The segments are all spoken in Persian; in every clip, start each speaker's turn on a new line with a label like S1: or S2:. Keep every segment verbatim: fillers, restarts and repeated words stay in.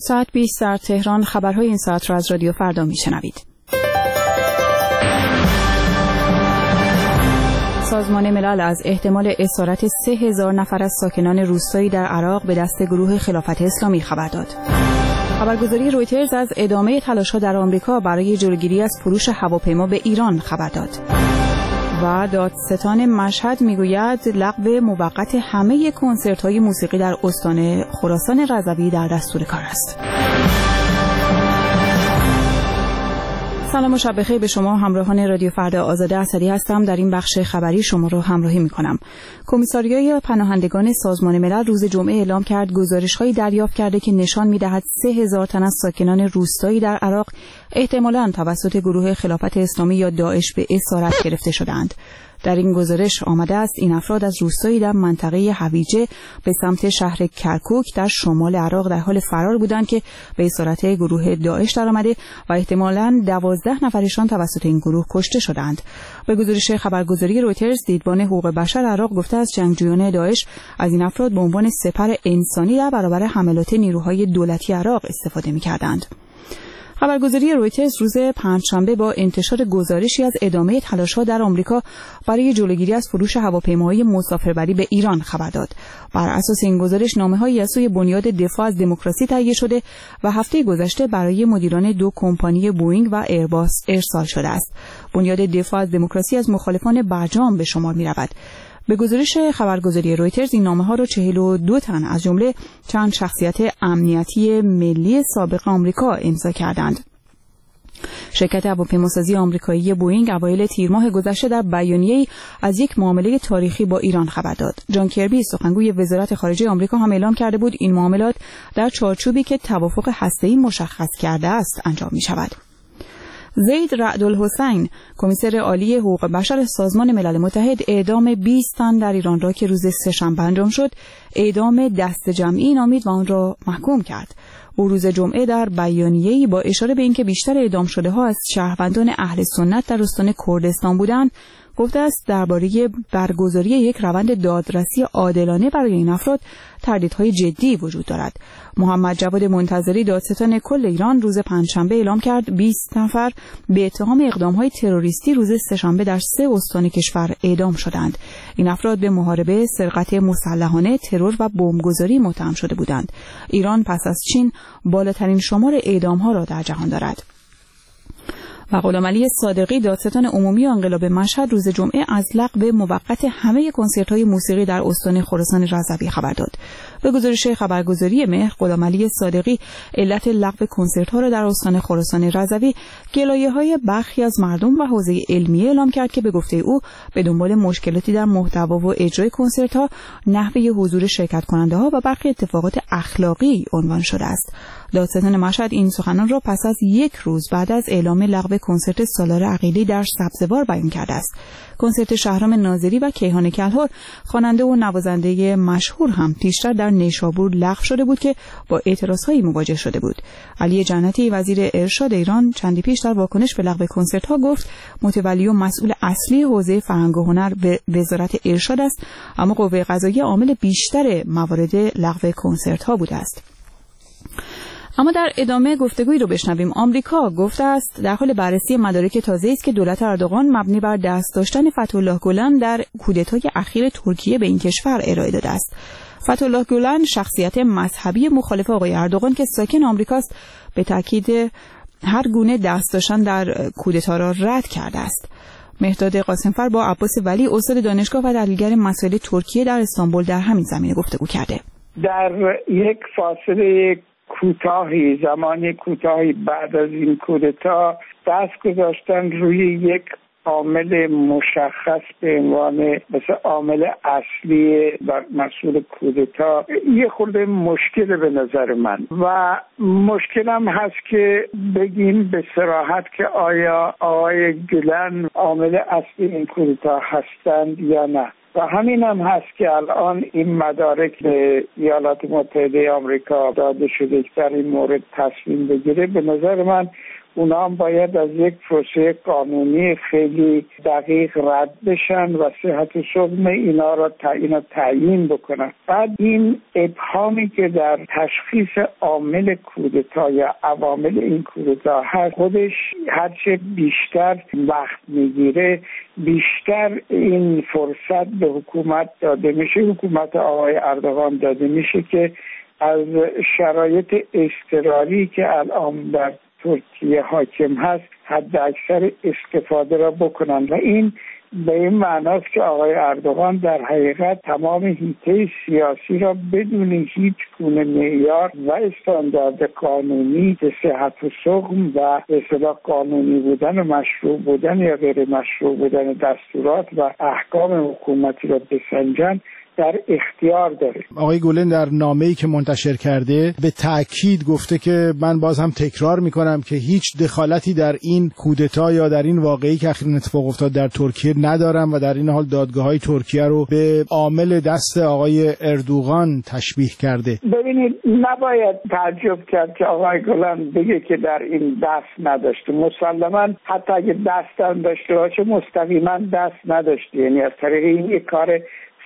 S1: ساعت بیست در تهران. خبرهای این ساعت را از رادیو فردا میشنوید. سازمان ملل از احتمال اسارت سه هزار نفر از ساکنان روستایی در عراق به دست گروه خلافت اسلامی خبر داد. خبرگزاری رویترز از ادامه تلاش‌ها در آمریکا برای جلوگیری از فروش هواپیما به ایران خبر داد. و دادستان مشهد میگوید لغو موقت همه کنسرت‌های موسیقی در استان خراسان رضوی در دستور کار است. سلام و شب بخیر به شما همراهان رادیو فردا. آزاده اسدی هستم. در این بخش خبری شما رو همراهی می‌کنم. کمیساریای پناهندگان سازمان ملل روز جمعه اعلام کرد گزارش‌هایی دریافت کرده که نشان می‌دهد سه هزار تن از ساکنان روستایی در عراق احتمالاً توسط گروه خلافت اسلامی یا داعش به اسارت گرفته شدند. در این گزارش آمده است این افراد از روستایی در منطقه هویجه به سمت شهر کرکوک در شمال عراق در حال فرار بودند که به اسارت گروه داعش درآمده و احتمالاً دوازده نفرشان توسط این گروه کشته شدند. به گزارش خبرگزاری رویترز دیدبان حقوق بشر عراق گفته است جنگجویان داعش از این افراد به عنوان سپر انسانی در برابر حملات نیروهای دولتی عراق استفاده می‌کردند. خبرگزاری رویترز روز پنجشنبه با انتشار گزارشی از ادامه تلاش‌ها در آمریکا برای جلوگیری از فروش هواپیماهای مسافربری به ایران خبر داد. بر اساس این گزارش نامه‌هایی از سوی بنیاد دفاع از دموکراسی تهیه شده و هفته گذشته برای مدیران دو کمپانی بوئینگ و ایرباس ارسال شده است. بنیاد دفاع از دموکراسی از مخالفان برجام به شمار می‌رود. به گزارش خبرگزاری رویترز این نامه‌ها را چهل و دو تن از جمله چند شخصیت امنیتی ملی سابق آمریکا امضا کردند. شرکت هواپیماسازی آمریکایی بوئینگ اوایل تیر ماه گذشته در بیانیه‌ای از یک معامله تاریخی با ایران خبر داد. جان کربی سخنگوی وزارت خارجه آمریکا هم اعلام کرده بود این معاملات در چارچوبی که توافق هسته‌ای مشخص کرده است انجام می‌شود. زید رعدالحسین کمیسر عالی حقوق بشر سازمان ملل متحد اعدام بیست تن در ایران را که روز سه‌شنبه انجام شد اعدام دست جمعی نامید و آن را محکوم کرد. او روز جمعه در بیانیه‌ای با اشاره به اینکه بیشتر اعدام شده ها از شهروندان اهل سنت در استان کردستان بودند گفته است درباره برگزاری یک روند دادرسی عادلانه برای این افراد تردیدهای جدی وجود دارد. محمد جواد منتظری دادستان کل ایران روز پنجشنبه اعلام کرد بیست نفر به اتهام اقدام‌های تروریستی روز سه‌شنبه در سه استان کشور اعدام شدند. این افراد به محاربه، سرقت مسلحانه، ترور و بمبگذاری متهم شده بودند. ایران پس از چین بالاترین شمار اعدام‌ها را در جهان دارد. و غلامعلی صادقی دادستان عمومی انقلاب مشهد روز جمعه از لغو موقت همه کنسرت‌های موسیقی در استان خراسان رضوی خبر داد. به گزارش خبرگزاری مهر غلامعلی صادقی علت لغو کنسرت‌ها را در استان خراسان رضوی گلایه‌های برخی از مردم و حوزه علمیه اعلام کرد که به گفته او به دنبال مشکلاتی در محتوا و اجرای کنسرت‌ها، نحوه حضور شرکت کننده‌ها و برخی اتفاقات اخلاقی عنوان شده است. دادستان مشهد این سخنان را پس از یک روز بعد از اعلام لغو کنسرت سالار عقیلی در سبزوار بیان کرده است. کنسرت شهرام ناظری و کیهان کلهر خواننده و نوازنده مشهور هم پیشتر در نیشابور لغو شده بود که با اعتراضهایی مواجه شده بود. علی جنتی وزیر ارشاد ایران چندی پیش در واکنش به لغو کنسرت‌ها گفت متولی و مسئول اصلی حوزه فرهنگ و هنر به وزارت ارشاد است، اما قوه قضاییه عامل بیشتر موارد لغو کنسرت‌ها بوده است. اما در ادامه گفتگویی رو بشنویم. آمریکا گفته است در حال بررسی مدارک تازه‌ای است که دولت اردوغان مبنی بر دست داشتن فتح‌الله گلن در کودتای اخیر ترکیه به این کشور ارائه داده است. فتح‌الله گلن شخصیت مذهبی مخالف آقای اردوغان که ساکن آمریکاست به تاکید هر گونه دست داشتن در کودتا را رد کرده است. مهداد قاسمفر با عباس ولی استاد دانشگاه و تحلیلگر مسائل ترکیه در استانبول در همین زمینه گفتگو کرده.
S2: در یک فاصله کوتاهی زمانی کوتاهی بعد از این کودتا دست گذاشتن روی یک عامل مشخص به عنوان مثل عامل اصلی و مسئول کودتا یه خورده مشکل به نظر من و مشکلم هست که بگیم به صراحت که آیا آقای گلن عامل اصلی این کودتا هستند یا نه. و همین هم هست که الان این مدارک به ایالات متحده آمریکا داده شده که در این مورد تصمیم بگیره. به نظر من اونا هم باید از یک پروسه قانونی خیلی دقیق رد بشن و صحت و سقم اینا را تعیین تعیین بکنن. بعد این ابهامی که در تشخیص عامل کودتا یا عوامل این کودتا هست، خودش هرچه بیشتر وقت میگیره بیشتر این فرصت به حکومت داده میشه، حکومت آقای اردوغان داده میشه که از شرایط اضطراری که الان در ترکیه حاکم هست حد اکثر استفاده را بکنن و این به این معناست که آقای اردوغان در حقیقت تمام حیطه سیاسی را بدون هیچ گونه معیار و استاندارد قانونی به صحت و سقم و به اصطلاح قانونی بودن و مشروع بودن یا غیر مشروع بودن دستورات و احکام حکومتی را بسنجن در اختیار داره.
S3: آقای گولن در نامه‌ای که منتشر کرده به تأکید گفته که من باز هم تکرار میکنم که هیچ دخالتی در این کودتا یا در این واقعی که اخیراً اتفاق افتاد در ترکیه ندارم و در این حال دادگاه‌های ترکیه رو به عامل دست آقای اردوغان تشبیه کرده.
S2: ببینید نباید تعجب کرد که آقای گولن بگه که در این دست نداشته. مسلماً حتی اگه دست هم داشته باشه مستقیما دست نداشته، یعنی از طریق این یک کار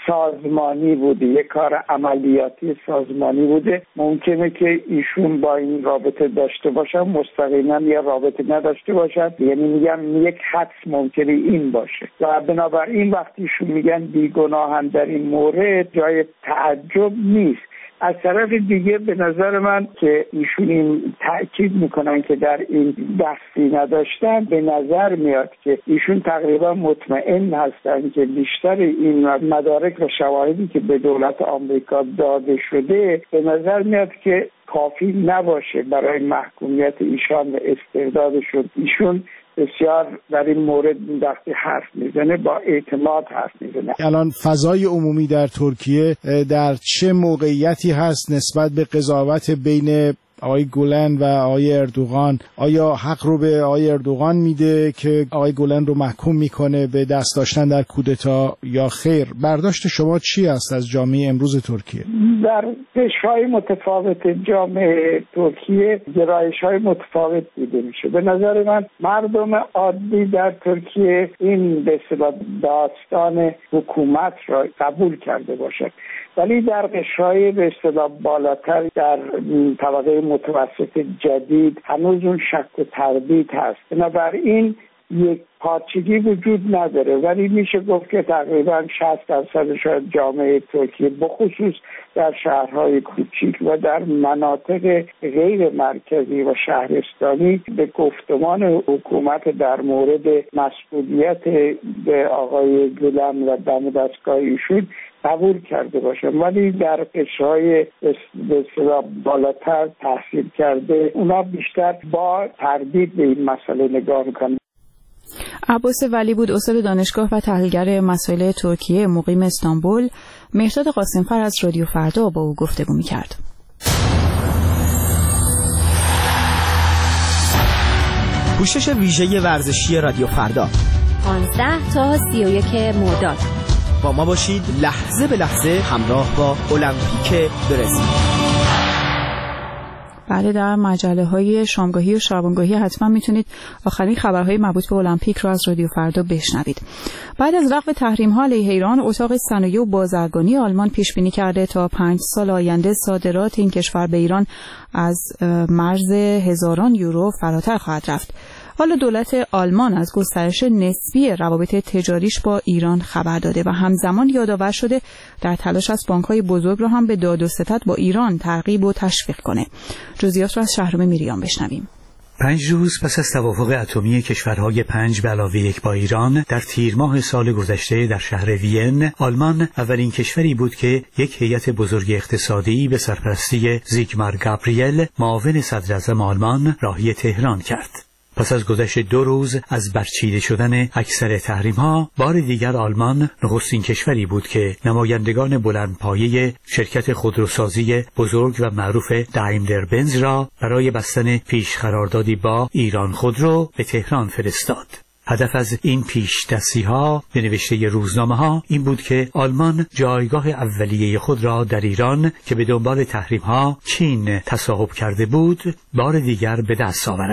S2: سازمانی بوده، یک کار عملیاتی سازمانی بوده. ممکنه که ایشون با این رابطه داشته باشن، مستقیما یا رابطه نداشته باشن، یعنی میگم یک حدس ممکنه این باشه و بنابراین وقتی ایشون میگن بیگناهن در این مورد جای تعجب نیست. از طرف دیگه به نظر من که ایشون این تأکید میکنن که در این دستی نداشتن، به نظر میاد که ایشون تقریبا مطمئن هستن که بیشتر این مدارک و شواهدی که به دولت آمریکا داده شده به نظر میاد که کافی نباشه برای محکومیت ایشان و استردادشون. ایشون بسیار در این مورد وقتی حرف میزنه با اعتماد حرف میزنه.
S3: الان فضای عمومی در ترکیه در چه موقعیتی هست نسبت به قضاوت بین آقای گولن و آقای اردوغان؟ آیا حق رو به آقای اردوغان میده که آقای گولن رو محکوم میکنه به دست داشتن در کودتا یا خیر؟ برداشت شما چی است از جامعه امروز ترکیه؟
S2: در قشرهای متفاوت جامعه ترکیه گرایش‌های متفاوت دیده میشه. به نظر من مردم عادی در ترکیه این به اصطلاح داستان حکومت را قبول کرده باشد، ولی در قشرهای به اصطلاح بالاتر در طبقه متوسط جدید هنوز اون شک و تردید هست. بنابراین یک پارچگی وجود نداره، ولی میشه گفت که تقریبا شصت درصد شاید جامعه ترکیه بخصوص در شهرهای کوچیک و در مناطق غیر مرکزی و شهرستانی به گفتمان حکومت در مورد مسئولیت به آقای گولن و دم دستگاه ایشون قبول کرده باشن، ولی در قشرهای به اصطلاح بالاتر تحصیل کرده اونا بیشتر با تردید به این مسئله نگاه میکنن.
S1: عباس ولی بود، استاد دانشگاه و تحلیلگر مسائل ترکیه، مقیم استانبول. مهرداد قاسمفر از رادیو فردا با او گفتگو می‌کرد.
S4: پوشش ویژه ورزشی رادیو فردا
S5: پانزده تا سی و یک مرداد.
S4: با ما باشید لحظه به لحظه همراه با المپیک برزیل.
S1: بله، در مجله های شامگاهی و شبانگاهی حتما میتونید آخرین خبرهای مربوط به المپیک رو از رادیو فردا بشنوید. بعد از لغو تحریم ها علیه ایران، اتاق صنایع و بازرگانی آلمان پیش بینی کرده تا پنج سال آینده صادرات این کشور به ایران از مرز هزاران یورو فراتر خواهد رفت. حالا دولت آلمان از گسترش نسبی روابط تجاریش با ایران خبر داده و همزمان یادآور شده در تلاش است بانک‌های بزرگ را هم به داد و ستد با ایران ترغیب و تشویق کنه. جزئیات را از شهرام میریان بشنویم.
S6: پنج روز پس از توافق اتمی کشورهای پنج به علاوه یک با ایران در تیر ماه سال گذشته در شهر وین، آلمان اولین کشوری بود که یک هیئت بزرگ اقتصادی به سرپرستی زیگمار گابریل، معاون صدراعظم آلمان، راهی تهران کرد. پس از گذشت دو روز از برچیده شدن اکثر تحریم‌ها، بار دیگر آلمان نخستین کشوری بود که نمایندگان بلندپایه شرکت خودروسازی بزرگ و معروف دایملر بنز را برای بستن پیش قراردادی با ایران خودرو به تهران فرستاد. هدف از این پیش دستی‌ها به نوشته روزنامه‌ها این بود که آلمان جایگاه اولیه خود را در ایران که به دنبال تحریم‌ها چین تصاحب کرده بود، بار دیگر به دست آورد.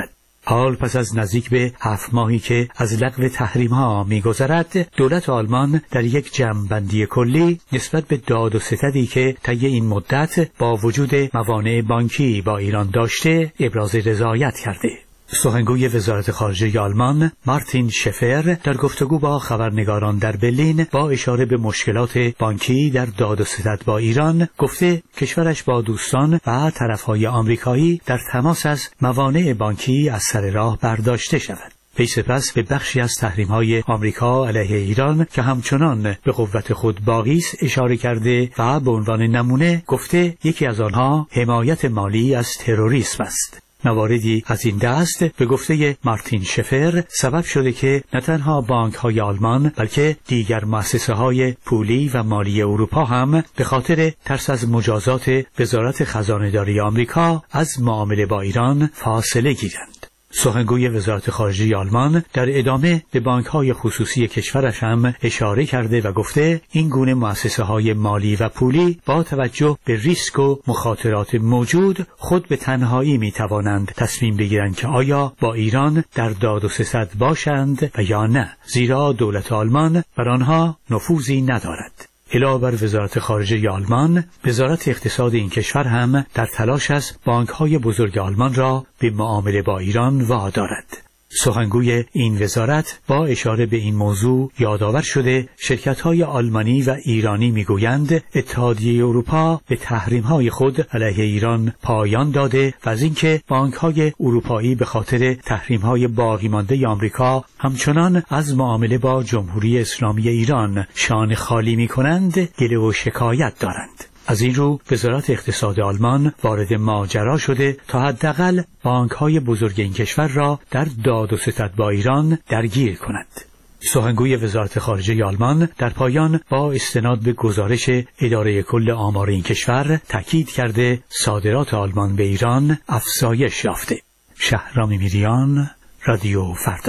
S6: حال پس از نزدیک به هفت ماهی که از لغو تحریم‌ها می‌گذرد، دولت آلمان در یک جمع‌بندی کلی نسبت به داد و ستدی که طی این مدت با وجود موانع بانکی با ایران داشته ابراز رضایت کرده. سخنگوی وزارت خارجه آلمان مارتین شفر در گفتگو با خبرنگاران در برلین با اشاره به مشکلات بانکی در داد و ستد با ایران گفته کشورش با دوستان و طرفهای آمریکایی در تماس از موانع بانکی از سر راه برداشته شود. پی سپس به بخشی از تحریم‌های آمریکا علیه ایران که همچنان به قوت خود باقی است اشاره کرده و به عنوان نمونه گفته یکی از آنها حمایت مالی از تروریسم است. مواردی از این دست به گفته مارتین شفر سبب شده که نه تنها بانک‌های آلمان بلکه دیگر مؤسسه‌های پولی و مالی اروپا هم به خاطر ترس از مجازات وزارت خزانه‌داری آمریکا از معامله با ایران فاصله گیرند. سخنگوی وزارت خارجه آلمان در ادامه به بانک‌های خصوصی کشورش هم اشاره کرده و گفته این گونه مؤسسه‌های مالی و پولی با توجه به ریسک و مخاطرات موجود خود به تنهایی می‌توانند تصمیم بگیرند که آیا با ایران در داد و ستد باشند و یا نه، زیرا دولت آلمان بر آنها نفوذی ندارد. علاوه بر وزارت خارجه آلمان، وزارت اقتصاد این کشور هم در تلاش است بانک‌های بزرگ آلمان را به معامله با ایران وادارد. سخنگوی این وزارت با اشاره به این موضوع یادآور شده شرکت‌های آلمانی و ایرانی می‌گویند اتحادیه اروپا به تحریم‌های خود علیه ایران پایان داده و از اینکه بانک‌های اروپایی به خاطر تحریم‌های باقی مانده آمریکا همچنان از معامله با جمهوری اسلامی ایران شانه خالی می‌کنند گله و شکایت دارند. از این رو وزارت اقتصاد آلمان وارد ماجرا شده تا حداقل بانک‌های بزرگ این کشور را در داد و ستد با ایران درگیر کند. سخنگوی وزارت خارجه آلمان در پایان با استناد به گزارش اداره کل آمار این کشور تاکید کرده صادرات آلمان به ایران افزایش یافته. شهرام میریان، رادیو فردا.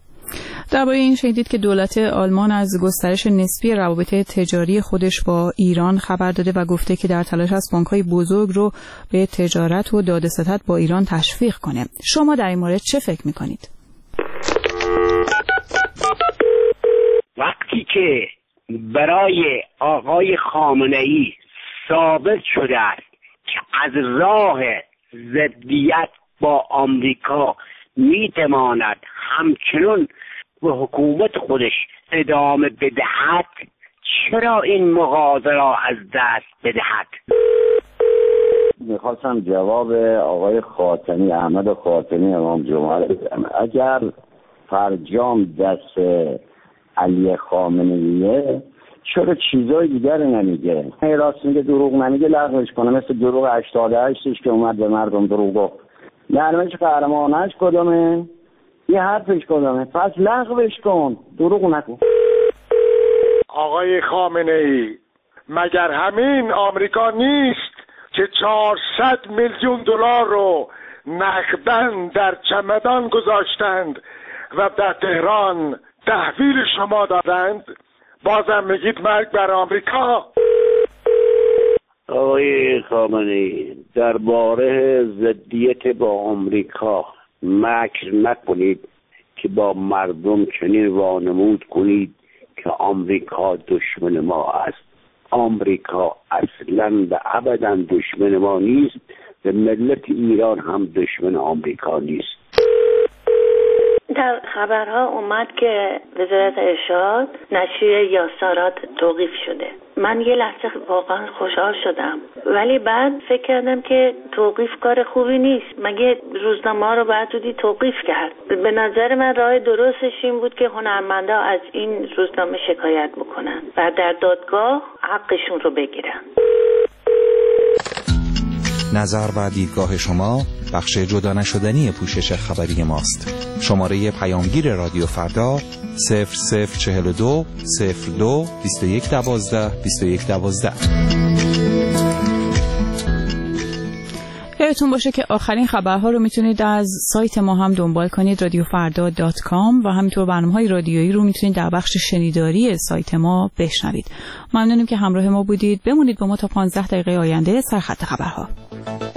S1: درباره این شنیدید که دولت آلمان از گسترش نسبی روابط تجاری خودش با ایران خبر داده و گفته که در تلاش است بانک‌های بزرگ رو به تجارت و داد و ستد با ایران تشویق کنه. شما در این مورد چه فکر می‌کنید؟
S7: وقتی که برای آقای خامنه‌ای ثابت شده است که از راه ضدیت با آمریکا می‌تواند همچنین به حکومت خودش ادامه بدهد، چرا این مغازه را از دست بدهد؟
S8: میخواستم جواب آقای خاتمی، احمد خاتمی امام جمعه بدم. اگر فرجام دست علی خامنه‌ایه چرا چیزای دیگر نمیگه؟ راست میگه دروغ نمیگه، لغوش کنه، مثل دروغ هشتاد و هشتش که اومد به مردم دروغ گفت. نرمش قهرمانش کدومه؟ یه حرفش کدامه؟ پس لغوش کن، دروغ نکن.
S9: آقای خامنه‌ای، مگر همین آمریکا نیست که چهارصد میلیون دلار رو نقداً در چمدان گذاشتند و در تهران تحویل شما دادند؟ بازم میگید مرگ بر آمریکا؟
S7: آقای خامنه‌ای، درباره ضدیت با آمریکا مکر نکنید که با مردم چنین وانمود کنید که آمریکا دشمن ما است. آمریکا اصلاً و ابداً دشمن ما نیست و ملت ایران هم دشمن آمریکا نیست.
S10: در خبرها اومد که وزارت ارشاد نشریه یاسارات توقیف شده. من یه لحظه واقعا خوشحال شدم، ولی بعد فکر کردم که توقیف کار خوبی نیست. مگه روزنامه رو باید زودی توقیف کرد؟ به نظر من راه درستش این بود که هنرمندا از این روزنامه شکایت بکنن و در دادگاه حقشون رو بگیرن.
S11: نظر و دیدگاه شما بخش جدا نشدنی پوشش خبری ماست. شماره پیامگیر رادیو فردا صفر صفر چهل و دو صفر دو بیست و یک دوازده بیست و یک دوازده.
S1: یادتون باشه که آخرین خبرها رو میتونید از سایت ما هم دنبال کنید، رادیو فردا دات کام، و همینطور برنامه‌های رادیویی رو میتونید در بخش شنیداری سایت ما بشنوید. ممنونیم که همراه ما بودید. بمونید با ما تا پانزده دقیقه آینده سرخط خبرها.